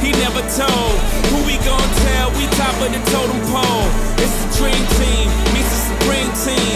he never told. Who we gon' tell? We top of the totem pole. It's the dream team, meets the supreme team.